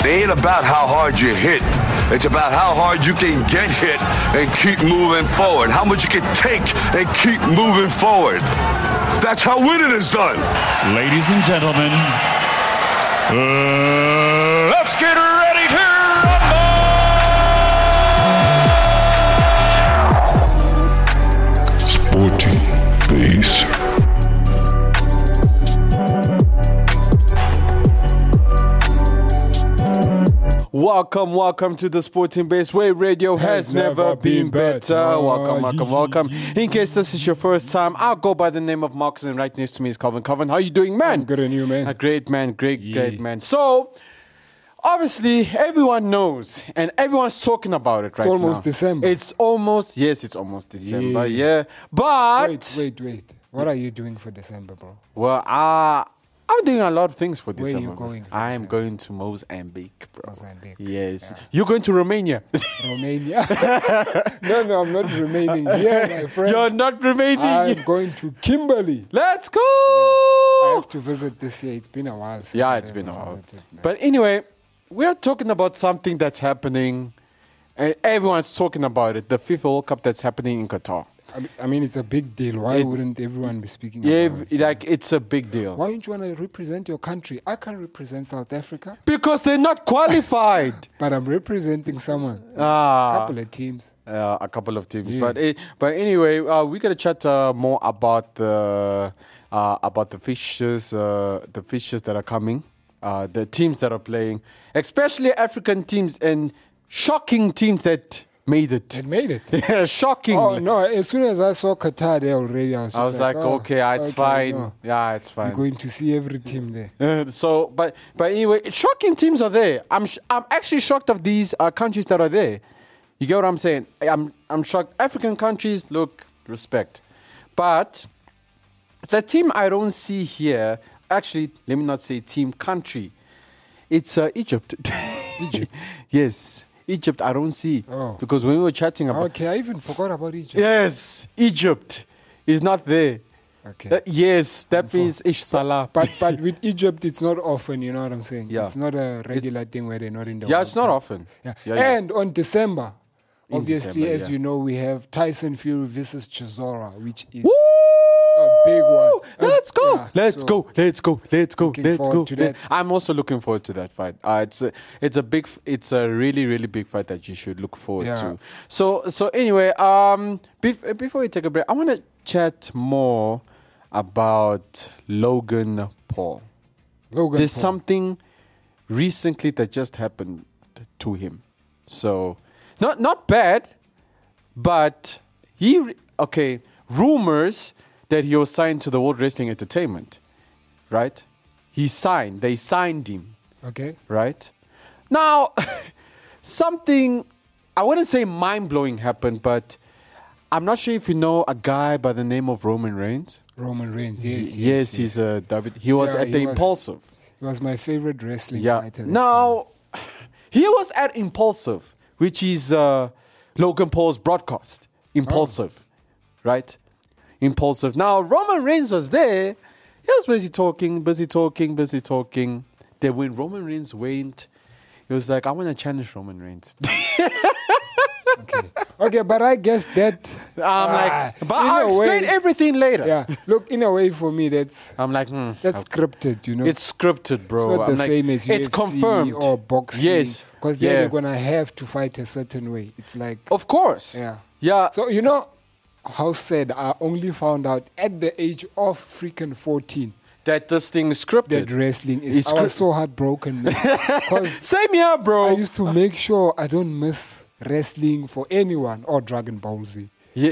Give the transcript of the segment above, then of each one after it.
ain't about how hard you hit. It's about how hard you can get hit and keep moving forward. How much you can take and keep moving forward. That's how winning is done. Ladies and gentlemen, let's get ready to rumble! Sporting Base. Welcome to the Sporting Base, where radio has never been better. Welcome. In case this is your first time, I'll go by the name of Marcus, and right next to me is Calvin. Calvin, how you doing, man? I'm good, and you, man? Great, man. Great, man. So, obviously, everyone knows, and everyone's talking about it right now. It's almost December. It's almost December, yeah. But... Wait. What are you doing for December, bro? Well, I'm doing a lot of things for December. Where are you going? I am going to Mozambique, bro. Mozambique. Yes. Yeah. You're going to Romania. Romania? No, I'm not remaining here, my friend. You're not remaining here. I'm going to Kimberley. Let's go. I have to visit this year. It's been a while since it's been a while. But anyway, we're talking about something that's happening, and everyone's talking about it. The FIFA World Cup that's happening in Qatar. I mean, it's a big deal. Why wouldn't everyone be speaking about it? It's a big deal. Why don't you want to represent your country? I can't represent South Africa. Because they're not qualified. But I'm representing someone. A couple of teams. Yeah. But anyway, we're gonna chat more about the fixtures that are coming, the teams that are playing, especially African teams and shocking teams that made it. It made it. Yeah, shocking. Oh no! As soon as I saw Qatar there already, I was like, it's fine. No. Yeah, it's fine. I'm going to see every team there. But anyway, shocking teams are there. I'm actually shocked of these countries that are there. You get what I'm saying? I'm shocked. African countries, look, respect. But the team I don't see here, actually, let me not say team, country. It's Egypt. Egypt? Yes. Egypt, I don't see. Oh. Because when we were chatting about... Okay, I even forgot about Egypt. Yes, Egypt is not there. Okay. That means Ish Salah. But with Egypt, it's not often, you know what I'm saying? Yeah. It's not a regular thing where they're not in the Yeah, World it's not Cup. often. Yeah. Yeah. And on December, obviously, as yeah. you know, we have Tyson Fury versus Chisora, which is Woo! a big one. Let's go. Yeah, Let's go. looking forward to that. I'm also looking forward to that fight. It's a really, really big fight that you should look forward to. So anyway, before we take a break, I want to chat more about Logan Paul. There's something recently that just happened to him. So not bad, but rumors that he was signed to the World Wrestling Entertainment, right? They signed him. Okay. Right? Now, something, I wouldn't say mind-blowing happened, but I'm not sure if you know a guy by the name of Roman Reigns. Roman Reigns, yes. He's a he was at the Impulsive. He was my favorite wrestling fighter. Now, he was at Impulsive, which is Logan Paul's broadcast. Impulsive, right? Impulsive. Now, Roman Reigns was there. He was busy talking. Then when Roman Reigns went, he was like, I want to challenge Roman Reigns. Okay, but I guess that... but I'll explain everything later. Yeah, look, in a way for me, that's... I'm like, that's scripted, you know. It's scripted, bro. It's not the same as UFC it's confirmed. Or boxing. Yes. Because they're going to have to fight a certain way. It's like... Of course. Yeah. So, you know... How sad, I only found out at the age of freaking 14 that this thing is scripted. That wrestling is I was so heartbroken. Same here, bro. I used to make sure I don't miss wrestling for anyone or Dragon Ball Z. Yeah.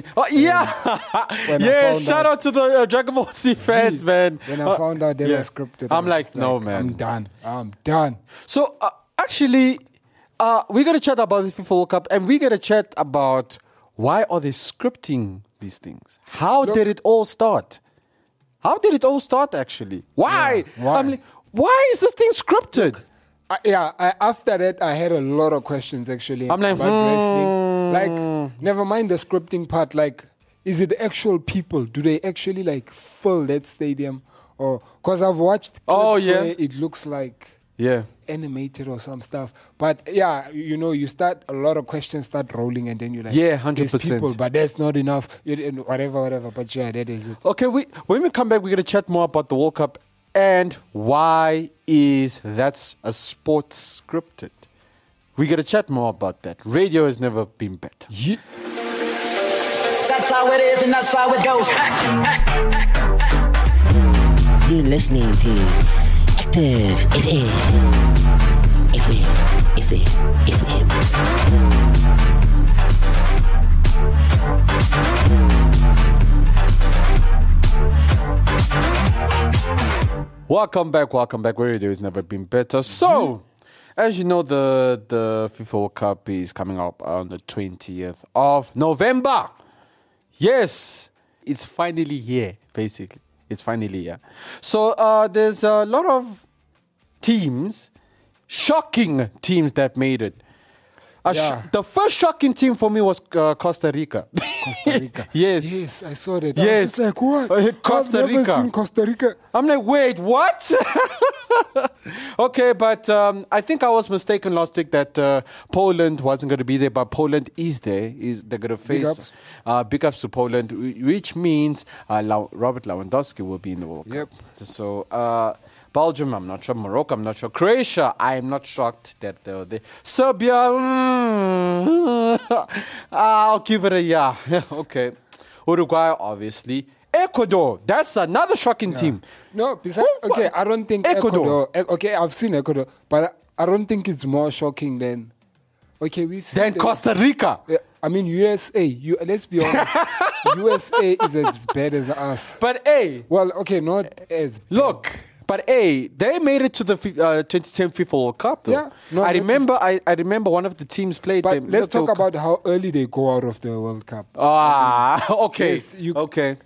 Shout out to the Dragon Ball Z fans, man. When I found out they were scripted, I'm like, no, man. I'm done. So, actually, we're going to chat about the FIFA World Cup, and we're going to chat about why are they scripting these things? How did it all start? Actually? Why? Why? I'm like, why is this thing scripted? After that, I had a lot of questions, actually, I'm like, about wrestling. Like, never mind the scripting part. Like, is it actual people? Do they actually, like, fill that stadium? Or because I've watched clips where it looks like Yeah. animated or some stuff. But yeah, you know, you start, a lot of questions start rolling, and then you're like, Yeah, there's 100%. people, but that's not enough. Whatever. But yeah, that is it. Okay, when we come back, we're going to chat more about the World Cup and why is that a sport scripted. We're going to chat more about that. Radio has never been better. Yeah. That's how it is and that's how it goes. You're listening to Active FM. Welcome back. Where radio has never been better. So, as you know, the FIFA World Cup is coming up on the 20th of November. Yes, it's finally here, basically. It's finally here. So, there's a lot of teams, shocking teams that made it. Yeah. The first shocking team for me was Costa Rica. Costa Rica. Yes. I saw that. Yes. I was just like, what? Costa I've never Rica. seen Costa Rica. I'm like, wait, what? Okay, but I think I was mistaken last week that Poland wasn't going to be there, but Poland is there. They're going to face big ups to Poland, which means Robert Lewandowski will be in the World Cup. Yep. So Belgium, I'm not sure. Morocco, I'm not sure. Croatia, I'm not shocked that they're there. Serbia, I'll give it a yeah. Okay. Uruguay, obviously. Ecuador, that's another shocking team. No, besides, okay, I don't think Ecuador. Okay, I've seen Ecuador, but I don't think it's more shocking than. Okay, we've seen. Then Costa Rica. Yeah, I mean, USA. Let's be honest. USA is as bad as us. But hey, Well, okay, not as bad. look. But hey, they made it to the 2010 FIFA World Cup. Though. Yeah, no, I that remember. I remember one of the teams played But them. let's talk about how early they go out of the World Cup. Okay. Yes, Okay.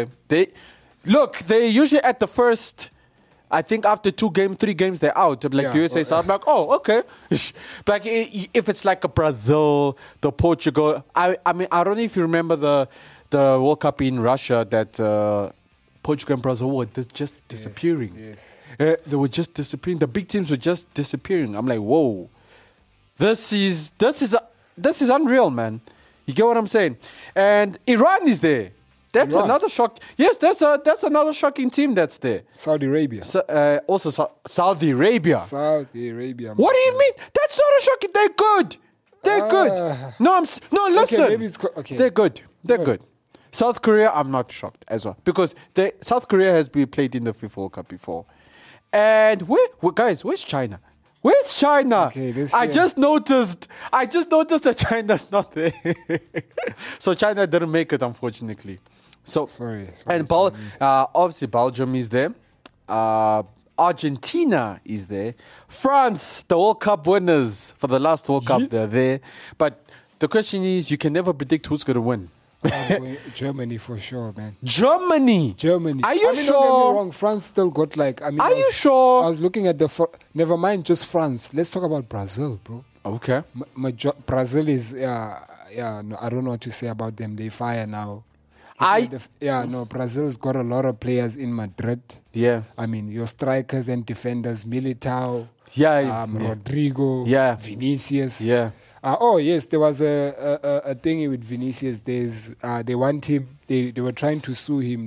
They usually at the first. I think after 3 games, they're out. Like Yeah, the USA, so I'm like, oh, okay. Like if it's like a Brazil, the Portugal. I mean, I don't know if you remember the World Cup in Russia that Portugal and Brazil were just disappearing. Yes. They were just disappearing. The big teams were just disappearing. I'm like, whoa, this is unreal, man. You get what I'm saying? And Iran is there. That's Iran. another shock. Yes, that's another shocking team that's there. Saudi Arabia. Also, Saudi Arabia. Saudi Arabia. What do you mean? That's not a shocking. They're good. They're good. No, listen. maybe it's okay. They're good. They're good. South Korea, I'm not shocked as well because South Korea has been played in the FIFA World Cup before. And guys, where's China? Where's China? Okay, I just noticed that China's not there. So China didn't make it, unfortunately. So Sorry, and obviously Belgium is there. Argentina is there. France, the World Cup winners for the last World Cup, they're there. But the question is, you can never predict who's going to win. Germany for sure, man. Germany. Are you Don't get me sure? wrong. France still got like. Are you sure? I was looking at never mind just France. Let's talk about Brazil, bro. Okay. Brazil is no, I don't know what to say about them. They fire now. Brazil's got a lot of players in Madrid. Yeah. I mean, your strikers and defenders, Militao, Yeah. Rodrigo, Yeah. Vinicius. Yeah. Yes, there was a thing with Vinicius. They want him. They were trying to sue him.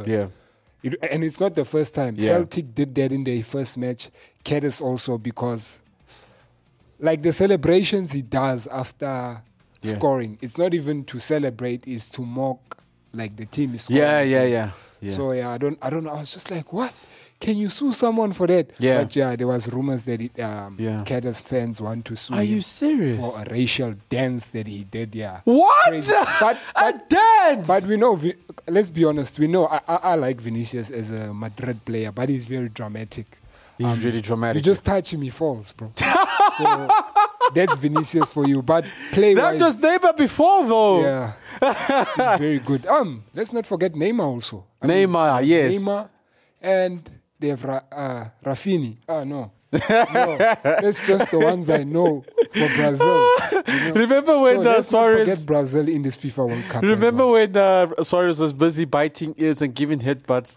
And it's not the first time. Yeah. Celtic did that in their first match. Cadiz also, because like the celebrations he does after scoring, it's not even to celebrate, it's to mock like the team is scoring. Yeah. So I don't know. I was just like, what? Can you sue someone for that? Yeah. But there was rumors that Cadiz fans want to sue Are him you serious? for a racial dance that he did. Yeah. What? Crazy. But A dance? But we know. Let's be honest. We know. I like Vinicius as a Madrid player, but he's very dramatic. He's really dramatic. You just touch him, he falls, bro. So that's Vinicius for you. But play That was Neymar before, though. yeah, he's very good. Let's not forget Neymar also. Neymar, yes. Neymar, and they have Rafinha. No, that's just the ones I know. for Brazil. Remember when let's not Suarez? forget Brazil in this FIFA World Cup. Remember when Suarez was busy biting ears and giving headbutts?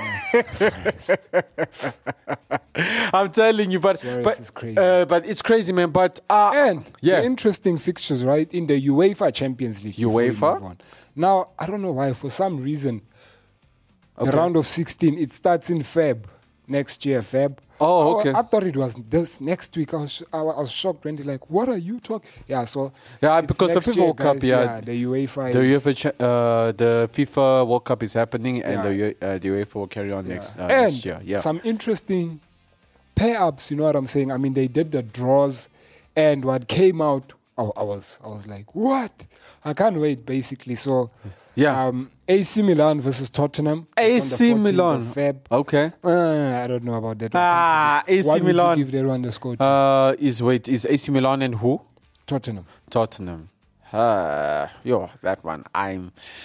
I'm telling you, but Suarez is crazy. but it's crazy, man. But And yeah, the interesting fixtures, right, in the UEFA Champions League. before we UEFA? move on. Now, I don't know why, for some reason, the Okay. round of 16, it starts in Feb, next year, Feb. Oh, okay. I thought it was this next week. I was shocked when they're like, what are you talking? Yeah, so. Yeah, it's because the next FIFA year, World Cup, guys. yeah. The UEFA the is- the FIFA World Cup is happening, and Yeah. the UEFA will carry on yeah. next And year. Yeah. some interesting pair-ups, you know what I'm saying? I mean, they did the draws, and what came out, I was like, what? I can't wait, basically. So, Yeah. AC Milan versus Tottenham. AC on the 14th Milan. of Feb. Okay. I don't know about that. AC What would you Milan. give that one the score to? Is AC Milan and who? Tottenham. Tottenham. That one. I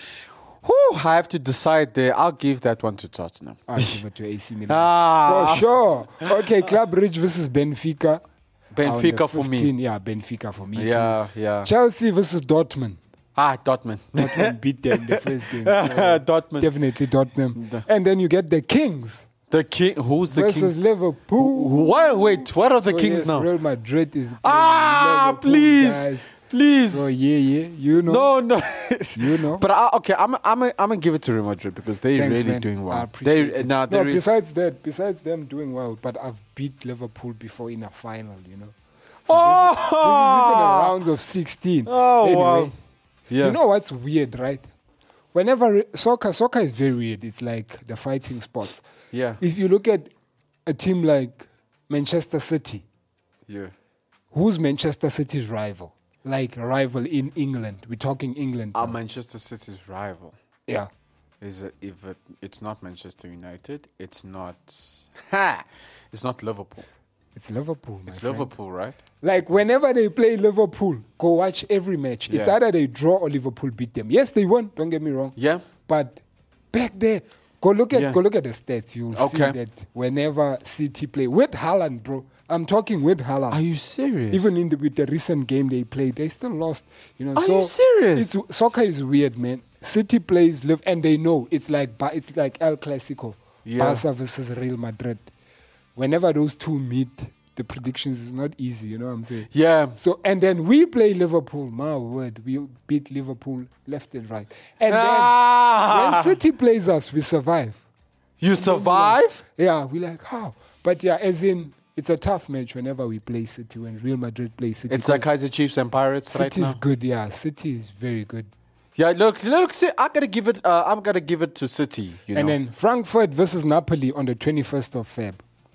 have to decide there. I'll give that one to Tottenham. I'll give it to AC Milan. Ah. For sure. Okay, Club Ridge versus Benfica. Benfica On the for me. 15th. Yeah, Benfica for me. Yeah, too. yeah. Chelsea versus Dortmund. Dortmund. Dortmund beat them the first game. So Dortmund. definitely Dortmund. And then you get the Kings The king. Who's the versus king? Liverpool. What? Wait. What are the So Kings yes, now? Real Madrid is playing Liverpool, Please, guys. please. So yeah, you know. No. You know. But I'm gonna give it to Real Madrid because they're Thanks, really man. doing I well. appreciate it. They're No, re- besides them doing well, but I've beat Liverpool before in a final, you know. So this is even a round of 16. Oh, Anyway, wow. Yeah. You know what's weird, right? Whenever soccer is very weird. It's like the fighting sports. Yeah. If you look at a team like Manchester City, Yeah. who's Manchester City's rival? Like a rival in England. We're talking England. Our now. Manchester City's rival Yeah. it's not Manchester United, it's not Liverpool. It's Liverpool. It's my friend. Liverpool, right? Like whenever they play Liverpool, go watch every match. It's Yeah. either they draw or Liverpool beat them. Yes, they won. Don't get me wrong. Yeah. But back there, go look at Yeah. the stats. You'll see Okay. that whenever City play with Haaland, bro. I'm talking with Haaland. Are you serious? Even with the recent game they played, they still lost. You know. Are so you serious? Soccer is weird, man. City plays live, and they know it's like El Clasico, Yeah. Barca versus Real Madrid. Whenever those two meet, the predictions is not easy. You know what I'm saying? Yeah. So and then we play Liverpool. My word, we beat Liverpool left and right. And then when City plays us, we survive. You survive? Yeah, we like how? But yeah, as in it's a tough match whenever we play City. When Real Madrid plays City, It's like Kaiser Chiefs and Pirates right City now. is good. Yeah, City is very good. Yeah, look. See, I'm gonna give it to City. You know. And then Frankfurt versus Napoli on the 21st of Feb.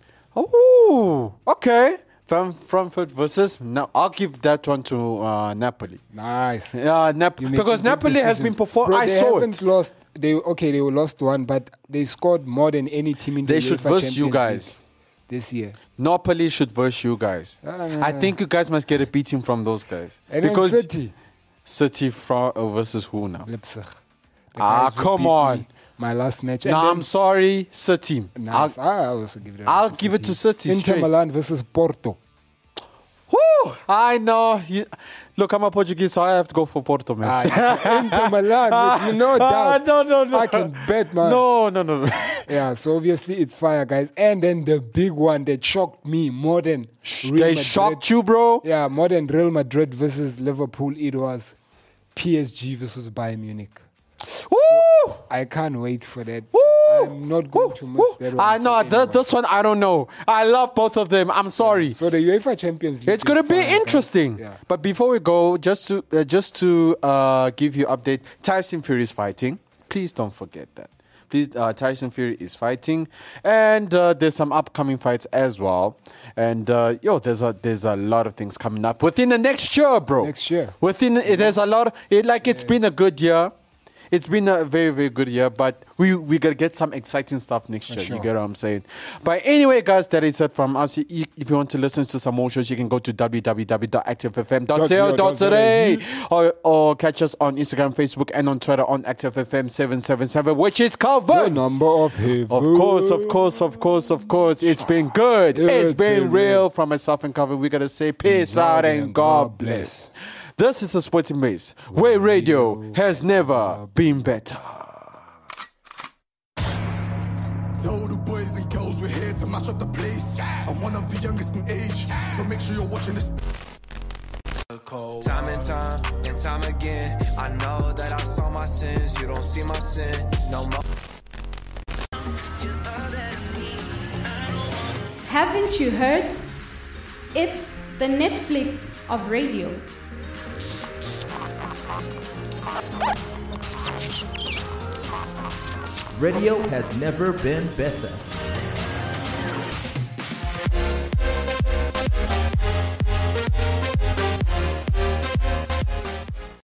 Oh, okay. Frankfurt versus. Now I'll give that one to Napoli. Nice. Yeah, You make because good Napoli has been decisions. performing. Bro, I they saw haven't it. lost. They lost one, but they scored more than any team in They the should UEFA verse you Champions guys. League this year. Napoli should verse you guys. I think you guys must get a beating from those guys. And because then City, versus who now? Leipzig. The Ah, guys who come beat on. me My last match. No, And I'm sorry, City. nice. I also give it. I'll give it to City Inter straight. Milan versus Porto. Woo! I know. Look, I'm a Portuguese, so I have to go for Porto, man. Inter Milan, with no doubt. No. I can bet, man. No. Yeah, so obviously it's fire, guys. And then the big one that shocked me more than Real They Madrid. shocked you, bro. Yeah, more than Real Madrid versus Liverpool. It was PSG versus Bayern Munich. Woo! I can't wait for that. Woo! I'm not going to miss that one. I know. for anyone. This one, I don't know. I love both of them. I'm sorry. So the UEFA Champions League. It's going to is be fire, guys. interesting. Yeah. But before we go, just to give you update, Tyson Fury is fighting. Please don't forget that. Please, Tyson Fury is fighting, and there's some upcoming fights as well. And there's a lot of things coming up within the next year, bro. Next year. There's a lot. It's been a good year. it's been a very, very good year, but we got to get some exciting stuff next year. Sure. You get what I'm saying? But anyway, guys, that is it from us. If you want to listen to some more shows, you can go to www.activefm.co.za or catch us on Instagram, Facebook, and on Twitter on ActiveFM777, which is covered. The number of heaven. Of course. It's been good. It's been real. From myself and Cover, we got to say peace out and God bless. This is the Sporting Base, where radio has never been better. All the boys and girls, we're here to mash up the place. I'm one of the youngest in age, so make sure you're watching this. Time and time again, I know that I saw my sins. You don't see my sin no more. Haven't you heard? It's the Netflix of radio. Radio has never been better.